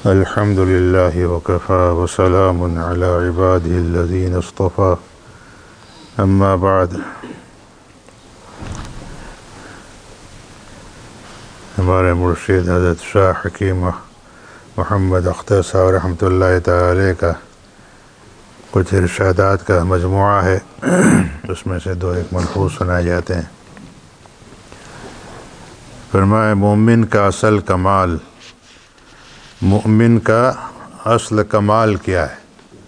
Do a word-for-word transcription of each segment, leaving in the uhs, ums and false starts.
الحمد لله وكفى وسلام على عباده الذين اصطفى اما بعد. ہمارے مرشد حضرت شاہ حکیم محمد اختر صاحب رحمۃ اللہ تعالی کا کچھ ارشادات کا مجموعہ ہے، اس میں سے دو ایک ملحوظ سنائے جاتے ہیں. فرمائے مومن کا اصل کمال، مومن کا اصل کمال کیا ہے؟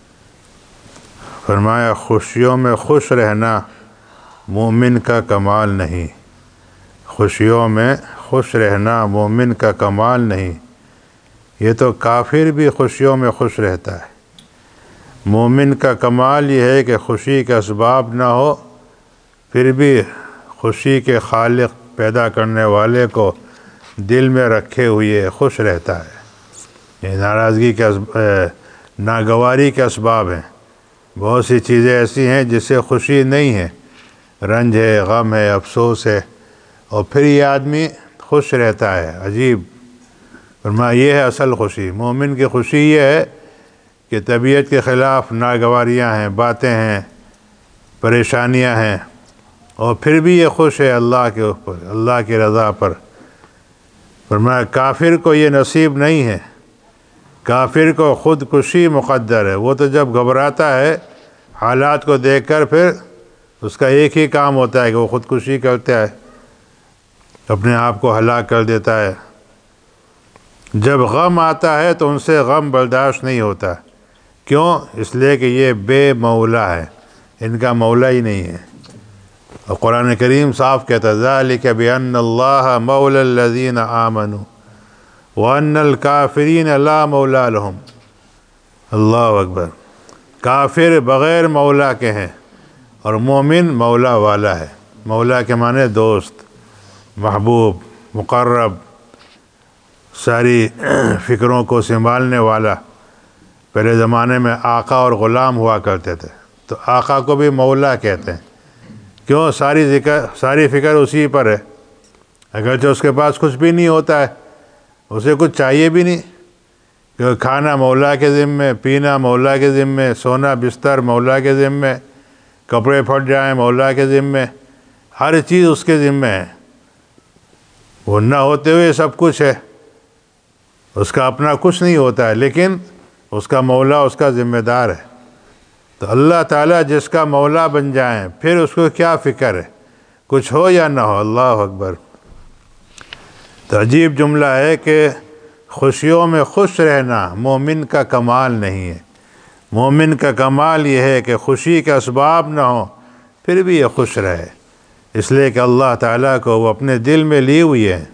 فرمایا خوشیوں میں خوش رہنا مومن کا کمال نہیں، خوشیوں میں خوش رہنا مومن کا کمال نہیں، یہ تو کافر بھی خوشیوں میں خوش رہتا ہے. مومن کا کمال یہ ہے کہ خوشی کے اسباب نہ ہو پھر بھی خوشی کے خالق پیدا کرنے والے کو دل میں رکھے ہوئے خوش رہتا ہے. یہ ناراضگی کے ناگواری کے اسباب ہیں. بہت سی چیزیں ایسی ہیں جس سے خوشی نہیں ہے، رنج ہے، غم ہے، افسوس ہے، اور پھر یہ آدمی خوش رہتا ہے. عجیب. فرمایا یہ ہے اصل خوشی. مومن کی خوشی یہ ہے کہ طبیعت کے خلاف ناگواریاں ہیں، باتیں ہیں، پریشانیاں ہیں، اور پھر بھی یہ خوش ہے اللہ کے اوپر، اللہ کی رضا پر. فرمایا کافر کو یہ نصیب نہیں ہے. کافر کو خودکشی مقدر ہے. وہ تو جب گھبراتا ہے حالات کو دیکھ کر پھر اس کا ایک ہی کام ہوتا ہے کہ وہ خودکشی کرتا ہے، اپنے آپ کو ہلاک کر دیتا ہے. جب غم آتا ہے تو ان سے غم برداشت نہیں ہوتا. کیوں؟ اس لیے کہ یہ بے مولا ہے، ان کا مولا ہی نہیں ہے. اور قرآن کریم صاف کہتا ہے ذالک بأن اللہ مولا الذین آمنوا وأن الکافرین لا مولا لهم. اللہ اکبر. کافر بغیر مولا کے ہیں اور مومن مولا والا ہے. مولا کے معنی دوست، محبوب، مقرب، ساری فکروں کو سنبھالنے والا. پہلے زمانے میں آقا اور غلام ہوا کرتے تھے تو آقا کو بھی مولا کہتے ہیں. کیوں؟ ساری ذکر ساری فکر اسی پر ہے، اگرچہ اس کے پاس کچھ بھی نہیں ہوتا ہے، اسے کچھ چاہیے بھی نہیں، کیونکہ کھانا مولا کے ذمے، پینا مولا کے ذمے، سونا بستر مولا کے ذمے، کپڑے پھٹ جائیں مولا کے ذمے، ہر چیز اس کے ذمے ہے. وہ نہ ہوتے ہوئے سب کچھ ہے، اس کا اپنا کچھ نہیں ہوتا ہے، لیکن اس کا مولا اس کا ذمہ دار ہے. تو اللہ تعالیٰ جس کا مولا بن جائیں پھر اس کو کیا فکر ہے، کچھ ہو یا نہ ہو. اللہ اکبر. تو عجیب جملہ ہے کہ خوشیوں میں خوش رہنا مومن کا کمال نہیں ہے. مومن کا کمال یہ ہے کہ خوشی کے اسباب نہ ہوں پھر بھی یہ خوش رہے، اس لیے کہ اللہ تعالیٰ کو وہ اپنے دل میں لی ہوئی ہے.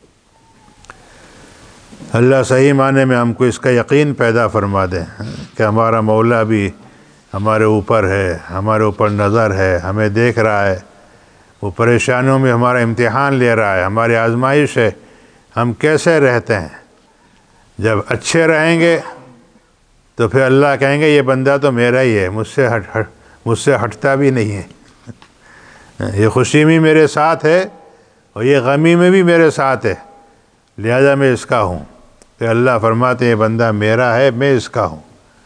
اللہ صحیح معنی میں ہم کو اس کا یقین پیدا فرما دیں کہ ہمارا مولا بھی ہمارے اوپر ہے، ہمارے اوپر نظر ہے، ہمیں دیکھ رہا ہے، وہ پریشانیوں میں ہمارا امتحان لے رہا ہے، ہماری آزمائش ہے. ہم کیسے رہتے ہیں؟ جب اچھے رہیں گے تو پھر اللہ کہیں گے یہ بندہ تو میرا ہی ہے، مجھ سے ہٹ ہٹ مجھ سے ہٹتا بھی نہیں ہے، یہ خوشی میں میرے ساتھ ہے اور یہ غمی میں بھی میرے ساتھ ہے، لہذا میں اس کا ہوں. پھر اللہ فرماتے ہیں یہ بندہ میرا ہے، میں اس کا ہوں.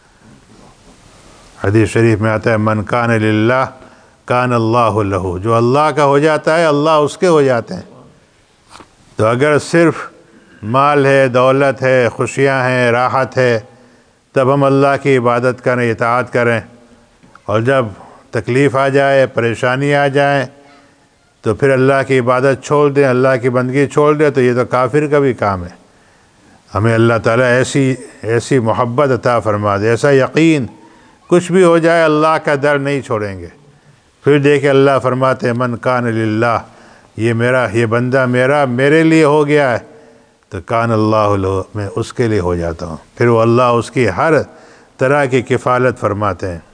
حدیث شریف میں آتا ہے من کان للہ کان اللہ لہ. جو اللہ کا ہو جاتا ہے اللہ اس کے ہو جاتے ہیں. تو اگر صرف مال ہے، دولت ہے، خوشیاں ہیں، راحت ہے، تب ہم اللہ کی عبادت کریں، اطاعت کریں، اور جب تکلیف آ جائے، پریشانی آ جائیں تو پھر اللہ کی عبادت چھوڑ دیں، اللہ کی بندگی چھوڑ دیں، تو یہ تو کافر کا بھی کام ہے. ہمیں اللہ تعالیٰ ایسی ایسی محبت عطا فرما دے، ایسا یقین، کچھ بھی ہو جائے اللہ کا در نہیں چھوڑیں گے. پھر دیکھیں اللہ فرماتے ہیں من کان للہ، یہ میرا یہ بندہ میرا میرے لیے ہو گیا ہے تو کان اللہ لہ، میں اس کے لیے ہو جاتا ہوں. پھر وہ اللہ اس کی ہر طرح کی کفالت فرماتے ہیں.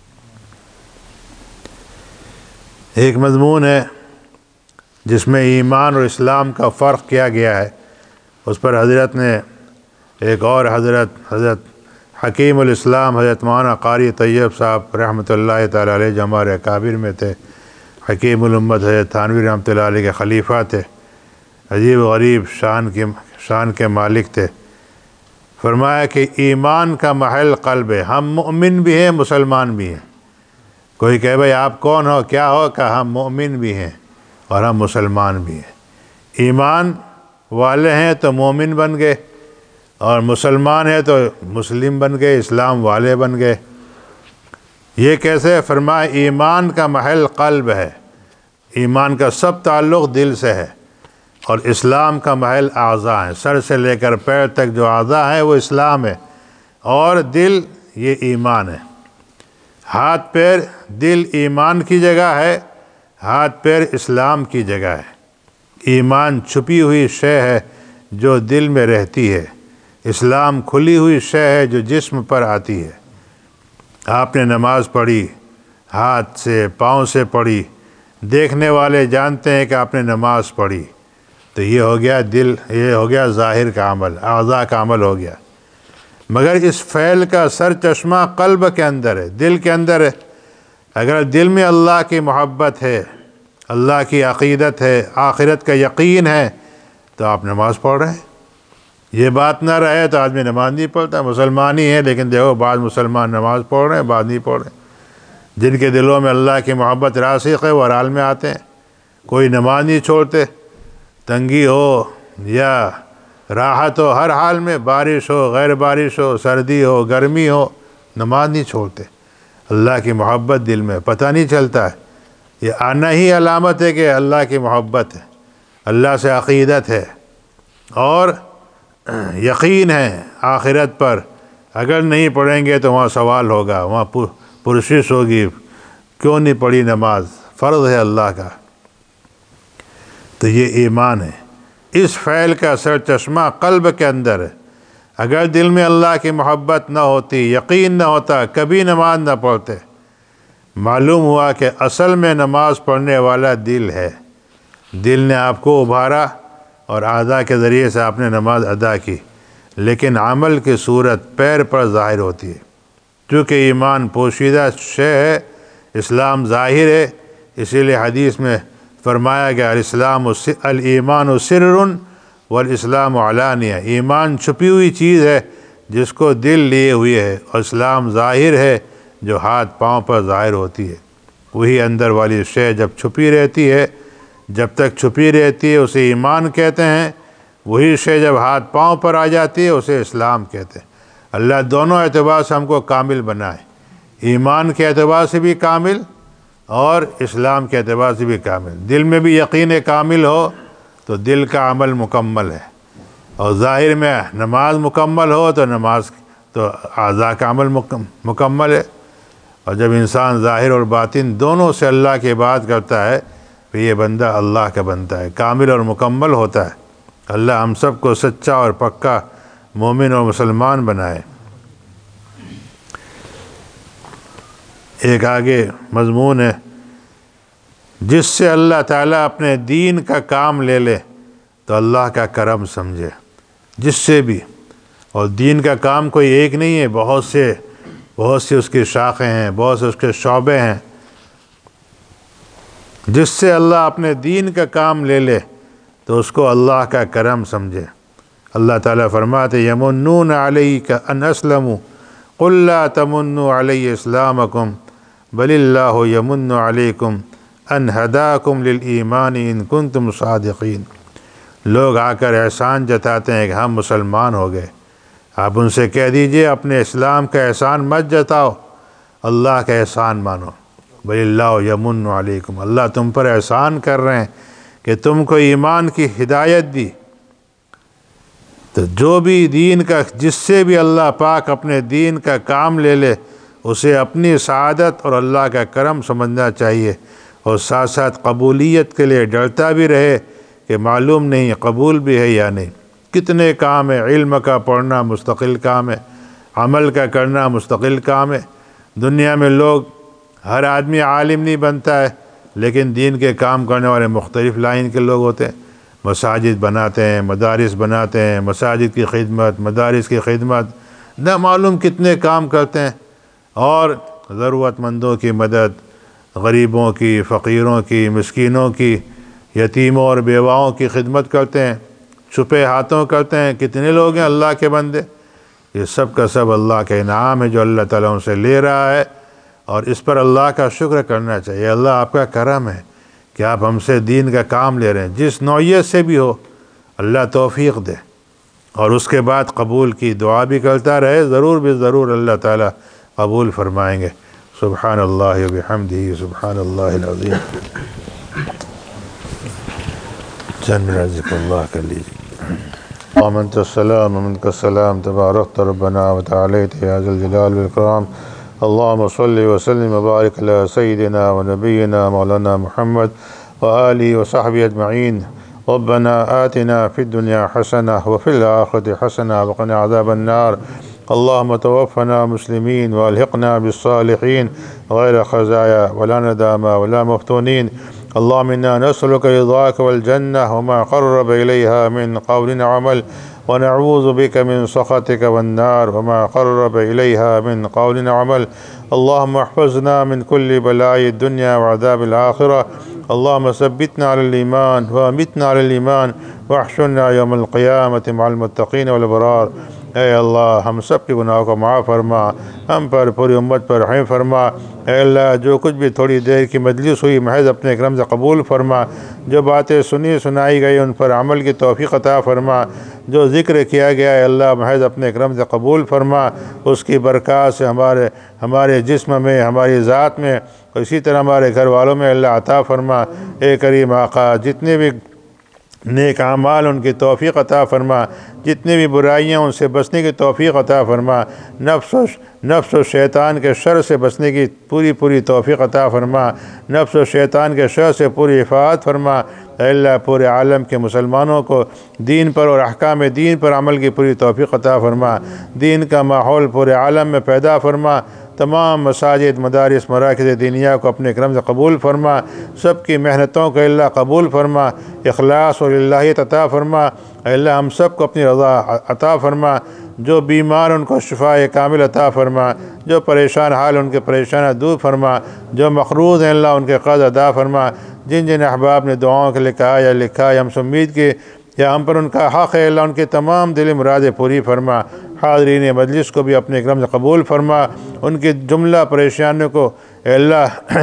ایک مضمون ہے جس میں ایمان اور اسلام کا فرق کیا گیا ہے، اس پر حضرت نے ایک اور حضرت حضرت حکیم الاسلام حضرت مولانا قاری طیب صاحب رحمۃ اللہ تعالی علیہ جو ہمارے اکابر میں تھے، حکیم الامت حضرت تھانوی رحمۃ اللہ علیہ کے خلیفہ تھے، عجیب و غریب شان کے شان کے مالک تھے. فرمایا کہ ایمان کا محل قلب ہے. ہم مومن بھی ہیں مسلمان بھی ہیں. کوئی کہے بھائی آپ کون ہو کیا ہو، کہ ہم مومن بھی ہیں اور ہم مسلمان بھی ہیں. ایمان والے ہیں تو مومن بن گئے، اور مسلمان ہیں تو مسلم بن گئے، اسلام والے بن گئے. یہ کیسے؟ فرمایا ایمان کا محل قلب ہے، ایمان کا سب تعلق دل سے ہے، اور اسلام کا محل اعضاء ہے. سر سے لے کر پیر تک جو اعضاء ہیں وہ اسلام ہے، اور دل یہ ایمان ہے. ہاتھ پیر دل ایمان کی جگہ ہے، ہاتھ پیر اسلام کی جگہ ہے. ایمان چھپی ہوئی شے ہے جو دل میں رہتی ہے، اسلام کھلی ہوئی شے ہے جو جسم پر آتی ہے. آپ نے نماز پڑھی، ہاتھ سے پاؤں سے پڑھی، دیکھنے والے جانتے ہیں کہ آپ نے نماز پڑھی، تو یہ ہو گیا دل، یہ ہو گیا ظاہر کا عمل، اعضاء کا عمل ہو گیا. مگر اس فعل کا سر چشمہ قلب کے اندر ہے، دل کے اندر ہے. اگر دل میں اللہ کی محبت ہے، اللہ کی عقیدت ہے، آخرت کا یقین ہے، تو آپ نماز پڑھ رہے ہیں. یہ بات نہ رہے تو آدمی نماز نہیں پڑھتا. مسلمان ہی ہے لیکن دیکھو بعض مسلمان نماز پڑھ رہے ہیں، بعض نہیں پڑھ رہے ہیں. جن کے دلوں میں اللہ کی محبت راسخ ہے وہ ہر حال میں آتے ہیں. کوئی نماز نہیں چھوڑتے، تنگی ہو یا راحت ہو، ہر حال میں، بارش ہو غیر بارش ہو، سردی ہو گرمی ہو، نماز نہیں چھوڑتے. اللہ کی محبت دل میں پتہ نہیں چلتا ہے. یہ آنا ہی علامت ہے کہ اللہ کی محبت ہے، اللہ سے عقیدت ہے اور یقین ہے آخرت پر. اگر نہیں پڑھیں گے تو وہاں سوال ہوگا، وہاں پرسش ہوگی، کیوں نہیں پڑھی نماز، فرض ہے اللہ کا. تو یہ ایمان ہے. اس فعل کا سر چشمہ قلب کے اندر ہے. اگر دل میں اللہ کی محبت نہ ہوتی، یقین نہ ہوتا، کبھی نماز نہ پڑھتے. معلوم ہوا کہ اصل میں نماز پڑھنے والا دل ہے. دل نے آپ کو ابھارا اور اعضاء کے ذریعے سے آپ نے نماز ادا کی، لیکن عمل کی صورت پیر پر ظاہر ہوتی ہے. چونکہ ایمان پوشیدہ شے ہے، اسلام ظاہر ہے، اسی لیے حدیث میں فرمایا گیا الاسلام الایمان سر والاسلام علانیہ. ایمان چھپی ہوئی چیز ہے جس کو دل لیے ہوئے ہے، اور اسلام ظاہر ہے جو ہاتھ پاؤں پر ظاہر ہوتی ہے. وہی اندر والی شے جب چھپی رہتی ہے، جب تک چھپی رہتی ہے اسے ایمان کہتے ہیں. وہی شے جب ہاتھ پاؤں پر آ جاتی ہے اسے اسلام کہتے ہیں. اللہ دونوں اعتبار سے ہم کو کامل بنائے، ایمان کے اعتبار سے بھی کامل اور اسلام کے اعتبار سے بھی کامل. دل میں بھی یقین کامل ہو تو دل کا عمل مکمل ہے، اور ظاہر میں نماز مکمل ہو تو نماز تو اعضاء کا عمل مکمل ہے. اور جب انسان ظاہر اور باطن دونوں سے اللہ کی عبادت کرتا ہے پھر یہ بندہ اللہ کا بنتا ہے، کامل اور مکمل ہوتا ہے. اللہ ہم سب کو سچا اور پکا مومن اور مسلمان بنائے. ایک آگے مضمون ہے، جس سے اللہ تعالیٰ اپنے دین کا کام لے لے تو اللہ کا کرم سمجھے. جس سے بھی، اور دین کا کام کوئی ایک نہیں ہے، بہت سے بہت سی اس کی شاخیں ہیں، بہت سے اس کے شعبے ہیں. جس سے اللہ اپنے دین کا کام لے لے تو اس کو اللہ کا کرم سمجھے. اللہ تعالیٰ فرماتے یمنون علیک ان اسلموا قل لا تمنوا علی اسلامکم بل اللہ یمن علیکم ان ہداکم للایمان ان کنتم صادقین. لوگ آ کر احسان جتاتے ہیں کہ ہم مسلمان ہو گئے. آپ ان سے کہہ دیجئے اپنے اسلام کا احسان مت جتاؤ، اللہ کا احسان مانو. بل اللہ یمن علیکم، اللہ تم پر احسان کر رہے ہیں کہ تم کو ایمان کی ہدایت دی. تو جو بھی دین کا، جس سے بھی اللہ پاک اپنے دین کا کام لے لے اسے اپنی سعادت اور اللہ کا کرم سمجھنا چاہیے، اور ساتھ ساتھ قبولیت کے لیے ڈرتا بھی رہے کہ معلوم نہیں قبول بھی ہے یا نہیں. کتنے کام ہے، علم کا پڑھنا مستقل کام ہے، عمل کا کرنا مستقل کام ہے. دنیا میں لوگ، ہر آدمی عالم نہیں بنتا ہے، لیکن دین کے کام کرنے والے مختلف لائن کے لوگ ہوتے ہیں. مساجد بناتے ہیں، مدارس بناتے ہیں، مساجد کی خدمت، مدارس کی خدمت، نہ معلوم کتنے کام کرتے ہیں. اور ضرورت مندوں کی مدد، غریبوں کی، فقیروں کی، مسکینوں کی، یتیموں اور بیواؤں کی خدمت کرتے ہیں، چھپے ہاتھوں کرتے ہیں. کتنے لوگ ہیں اللہ کے بندے یہ سب کا سب اللہ کا انعام ہے جو اللہ تعالیٰ ان سے لے رہا ہے، اور اس پر اللہ کا شکر کرنا چاہیے۔ اللہ آپ کا کرم ہے کہ آپ ہم سے دین کا کام لے رہے ہیں، جس نوعیت سے بھی ہو اللہ توفیق دے، اور اس کے بعد قبول کی دعا بھی کرتا رہے، ضرور بھی ضرور اللہ تعالیٰ قبول فرمائیں گے۔ سبحان اللہ و بحمدہ، سبحان اللہ العظیم۔ چند منٹ ذکر اللہ کر لیجیے۔ اللهم انت السلام ومنك السلام، تباركت ربنا وتعاليت يا ذا الجلال والإكرام۔ اللهم صل وسلم وبارك على سيدنا ونبينا مولانا محمد وآله وصحبه أجمعين۔ ربنا آتنا في الدنيا حسنة وفي الآخرة حسنة وقنا عذاب النار۔ اللهم توفنا مسلمين والحقنا بالصالحين غير خزايا ولا ندامى ولا مفتونين۔ اللهم إنا نسألك رضاك والجنة وما قرب إليها من قول وعمل، ونعوذ بك من سخطك والنار وما قرب إليها من قول وعمل۔ اللهم احفظنا من كل بلاء الدنيا وعذاب الآخرة۔ اللهم ثبتنا على الإيمان وأمتنا على الإيمان واحشرنا يوم القيامة مع المتقين والأبرار۔ اے اللہ ہم سب کے گناہوں کو معاف فرما، ہم پر پوری امت پر رحم فرما۔ اے اللہ جو کچھ بھی تھوڑی دیر کی مجلس ہوئی محض اپنے کرم سے قبول فرما، جو باتیں سنی سنائی گئی ان پر عمل کی توفیق عطا فرما، جو ذکر کیا گیا ہے اللہ محض اپنے کرم سے قبول فرما، اس کی برکات سے ہمارے ہمارے جسم میں، ہماری ذات میں، اسی طرح ہمارے گھر والوں میں اللہ عطا فرما۔ اے کریم آقا جتنے بھی نیک اعمال ان کی توفیق عطا فرما، جتنی بھی برائیاں ان سے بچنے کی توفیق عطا فرما، نفس و نفس و شیطان کے شر سے بچنے کی پوری پوری توفیق عطا فرما، نفس و شیطان کے شر سے پوری حفاظت فرما۔ اے اللہ پورے عالم کے مسلمانوں کو دین پر اور احکام دین پر عمل کی پوری توفیق عطا فرما، دین کا ماحول پورے عالم میں پیدا فرما، تمام مساجد مدارس مراکز دینیہ کو اپنے کرم سے قبول فرما، سب کی محنتوں کو اللہ قبول فرما، اخلاص اور اللہیت عطا فرما۔ اے اللہ ہم سب کو اپنی رضا عطا فرما، جو بیمار ان کو شفاء کامل عطا فرما، جو پریشان حال ان کے پریشانیاں دور فرما، جو مقروض ہیں اللہ ان کے قرض ادا فرما، جن جن احباب نے دعاؤں کے لیے کہا یا لکھا یا ہم سے امید کی یا ہم پر ان کا حق ہے اللہ ان کے تمام دلی مرادیں پوری فرما۔ حاضرین مجلس کو بھی اپنے کرم سے قبول فرما، ان کی جملہ پریشانیوں کو اے اللہ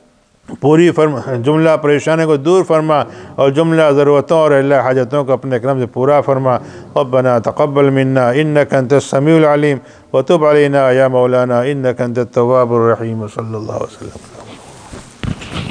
پوری فرما، جملہ پریشانیوں کو دور فرما، اور جملہ ضرورتوں اور اللہ حاجتوں کو اپنے کرم سے پورا فرما۔ ربنا تقبل منا انك انت السميع العليم وتب علينا يا مولانا انك انت التواب الرحيم۔ صلی اللہ علیہ وسلم۔